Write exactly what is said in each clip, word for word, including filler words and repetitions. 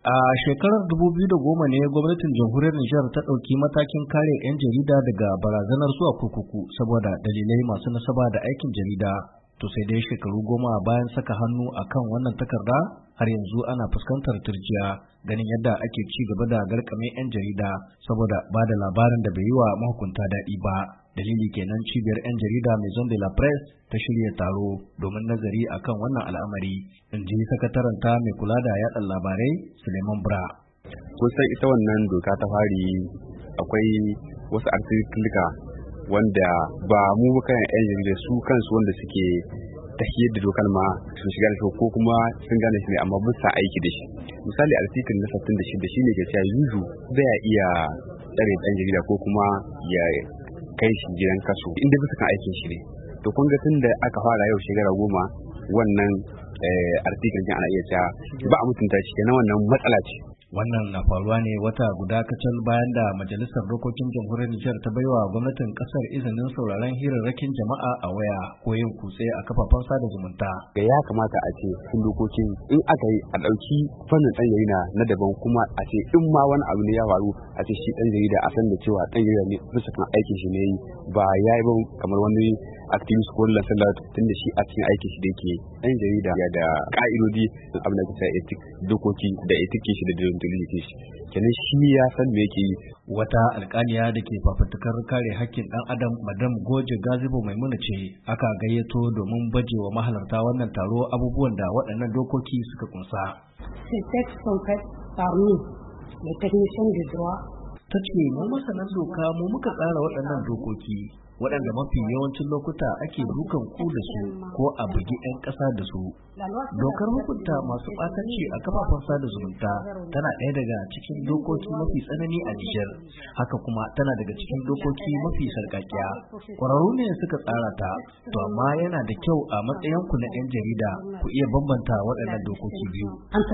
A shekarar dubu biyu da goma ne gwamnatin jamhuriyar Nijar ta ɗauki matakin kare 'yan jarida daga barazanar zuwa kurkuku saboda dalilai masu nasaba da aikin jarida. To sai dai shekaru goma bayan saka hannu a kan wannan takarda har yanzu ana fuskantar turjiya ganin yadda ake ci gaba da garkame 'yan jarida saboda ba da labarin da bai yi wa mahukunta daɗi ba. Dalili kenan cibiyar 'yan jarida Maison de la Presse ta shirya taro domin nazari akan wannan al'amari, in ji sakataranta mai kula da yaɗa labarai Suleiman Bra. Kusan ita wannan doka ta fari akwai wasu artikulika wanda ba mu kan 'yan jarida su kansu wanda suke tafiyar da dokar ma sun shiga da shi ko kuma sun gane shi ne amma ba sa aiki da shi. Misali artikel na sittin da shida shine ke cewa yuzu zai iya tsare ɗan jarida ko kuma ya kai shi gidan kaso inda bisa kan aikin shi ne. To kun ga tunda aka fara yau shekara goma wannan artikel din ana iya cewa ba a mutunta shi kenan wannan matsala ce. Wannan na faruwa ne wata guda kacal bayan da Majalisar Dokokin Jamhuriyar Nijar ta baiwa gwamnatin kasar izinin sauraron hirarrakin jama'a a waya ko yin kutse a kafafen sada zumunta. Ya kamata a ce sun dokokin in aka yi a ɗauki fannin ɗan jarida na daban kuma a ce in ma wani abu ne ya faru a ce shi ɗan jarida a san da cewa ɗan jarida ne bisa kan aikin shi ne yi ba ya yi ba kamar wani activist ko lalata tun da shi a cikin aikin shi da yake ɗan jarida ya da ƙa'idodi abin da ke etik dokoki da etike shi da deontology shi kenan shi ya san me yake yi. Wata alƙaliya da ke fafutukar kare hakkin ɗan adam Madam Goje Gazibo Maimuna ce aka gayyato domin baje wa mahalarta wannan taro abubuwan da waɗannan dokoki suka kunsa. Ta ce mu masanan doka mu muka tsara waɗannan dokoki waɗanda mafi yawancin lokuta ake dukan ku da su ko a bugi 'yan ƙasa da su. Dokar hukunta masu ɓatanci a kafafen sada zumunta tana ɗaya daga cikin dokoki mafi tsanani a Nijar, haka kuma tana daga cikin dokoki mafi sarƙaƙiya. Ƙwararru ne suka tsara ta, to amma yana da kyau a matsayinku na 'yan jarida ku iya bambanta waɗannan dokoki biyu.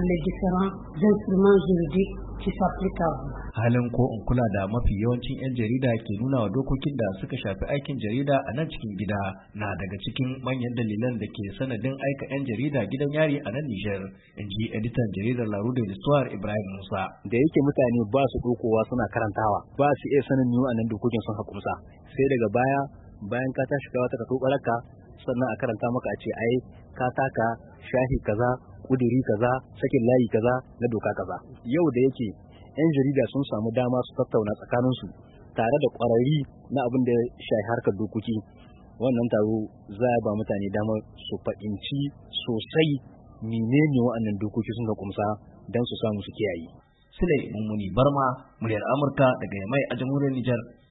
Halin ko in kula da mafi yawancin 'yan jarida ke nuna wa dokokin da suka shafi aikin jarida a nan cikin gida na daga cikin manyan dalilan da ke sanadin aika 'yan jarida gidan yari a nan Nijar, in ji editan jaridar La Rue de l'Histoire Ibrahim Musa. Da yake mutane ba su ɗaukowa suna karantawa, ba su iya sanin ni wa'annan dokokin sun hakumsa, sai daga baya bayan ka tashi kawo ta ka tobaraka sannan a karanta maka a ce ai ka taka shahi kaza kudiri kaza sakin layi kaza na doka kaza. Yau da yake 'yan jarida sun samu dama su tattauna tsakaninsu tare da ƙwararri na abin da ya shafi harkar dokoki, wannan taro za a ba mutane damar su fahimci sosai menene wa'annan dokoki sun ga kumsa don su samu su kiyaye. Sule Mummuni Barma, muryar Amurka daga Yamai a jamhuriyar Nijar.